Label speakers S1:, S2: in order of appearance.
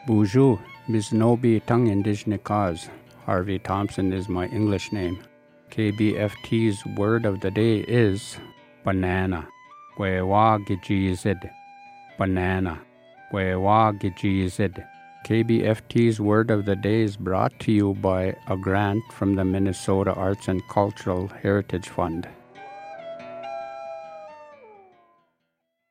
S1: Bonjour, Bisnobi Tung Indigenous cause. Harvey Thompson is my English name. KBFT's word of the day is banana. Wewagijizid. Banana. Wewagijizid. KBFT's word of the day is brought to you by a grant from the Minnesota Arts and Cultural Heritage Fund.